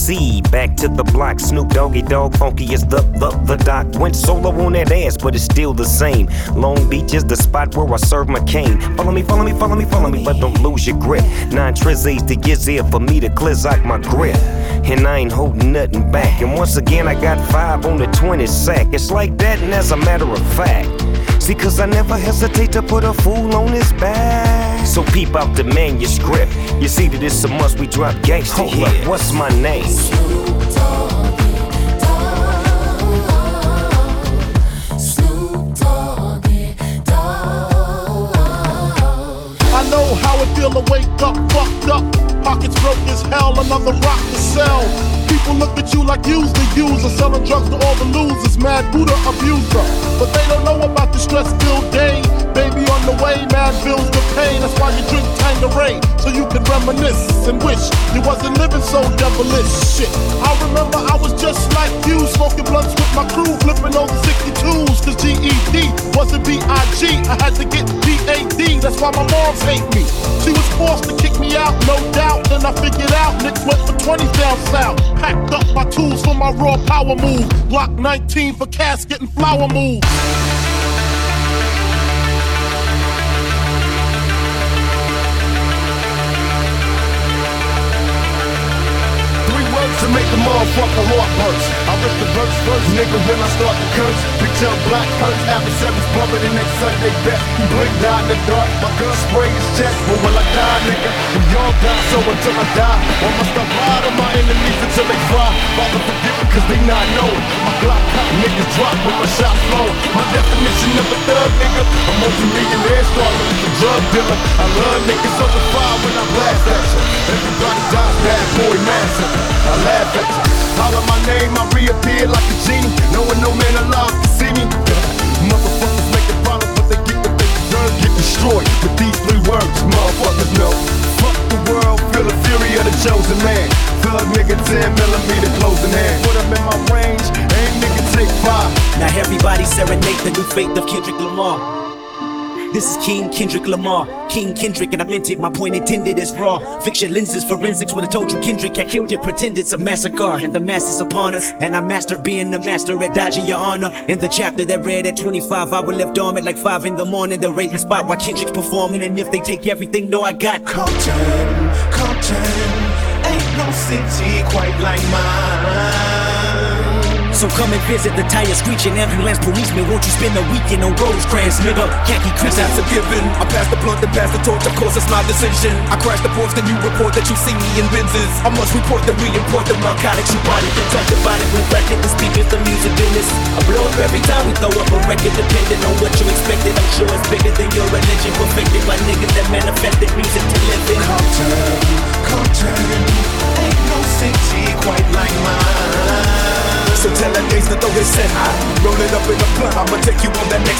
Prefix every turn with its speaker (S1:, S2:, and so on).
S1: MC, back to the block. Snoop Doggy Dogg, funky as the doc. Went solo on that ass, but it's still the same. Long Beach is the spot where I serve my cane. Follow me, follow me, follow me, follow me, but don't lose your grip. 9 trizzies to get there for me to cleanse out my grip. And I ain't holding nothing back. And once again, I got 5 on the 20 sack. It's like that, and as a matter of fact. See, cause I never hesitate to put a fool on his back. So peep out the manuscript. You see that it's a must, we drop gangsta. Hold up, what's my name?
S2: I know how it feel to wake up, fucked up. Pockets broke as hell, another rock to sell. People look at you like you's the user, selling drugs to all the losers, mad Buddha abuser. But they don't know about the stress-filled day. Baby on the way, mad bills the pain. That's why you drink Tanqueray, so you can reminisce and wish you wasn't living so devilish. Shit, I remember I was just like you, smoking blunts with my crew, flipping over 62s. Cause GED wasn't B.I.G. I had to get D.A.D. That's why my moms hate me. She was forced to kick me out, no doubt. Then I figured out Nick went for 20s down south. Packed up my tools for my raw power move. Block 19 for casket and flower move.
S3: To make the motherfucker heart burst. I rip the verse first, nigga, when I start to curse. Picture a black hearse, after 7's bumping the next Sunday best. You blink down in the dark, my gun spray his chest. But when I die, nigga, we all die, so until I die, I'ma stop riding my enemies until they fry. Father forgive me, cause they not knowing. My Glock cop niggas drop when my shots flow. My definition of a thug, nigga, a multi-millionaire starter, a drug dealer. I love niggas on the fire when I blast at you. Everybody dies, bad boy massacre. I laugh at you. Holler my name, I reappear like a genie. Knowing no man alive can see me. Motherfuckers make a problem, but they get what they deserve. Get destroyed with these 3 words, motherfuckers know. Fuck the world, feel the fury of the chosen man. Thug nigga, 10mm closing hand. Put them in my range, ain't nigga take 5.
S4: Now everybody serenade the new faith of Kendrick Lamar. This is King Kendrick Lamar, King Kendrick, and I meant it, my point intended is raw. Fiction lenses, forensics, when I told you Kendrick had killed it, pretend it's a massacre, and the mass is upon us. And I master being the master at dodging your honor. In the chapter that read at 25, I would left arm at like 5 in the morning, the rating spot while Kendrick's performing. And if they take everything, no, I got
S5: Compton, ain't no city quite like mine.
S4: So come and visit the tire screeching ambulance policeman. Won't you spend a weekend on Rosecrans, nigga? Khaki Chris,
S5: that's a given. I pass the blunt and pass the torch, of course it's my decision. I crash the porch, then you report that you see me in Benzes. I must report that we import the narcotics. You bought it, then talk about it. We bracket the speakers, the music business. I blow up every time we throw up a record, depending on what you expected. I'm sure it's bigger than your religion, perfected by niggas that manifested music to live in. Compton, ain't no city quite like mine. So tell that days to throw his set high. Roll it up in the blunt, I'ma take you on that next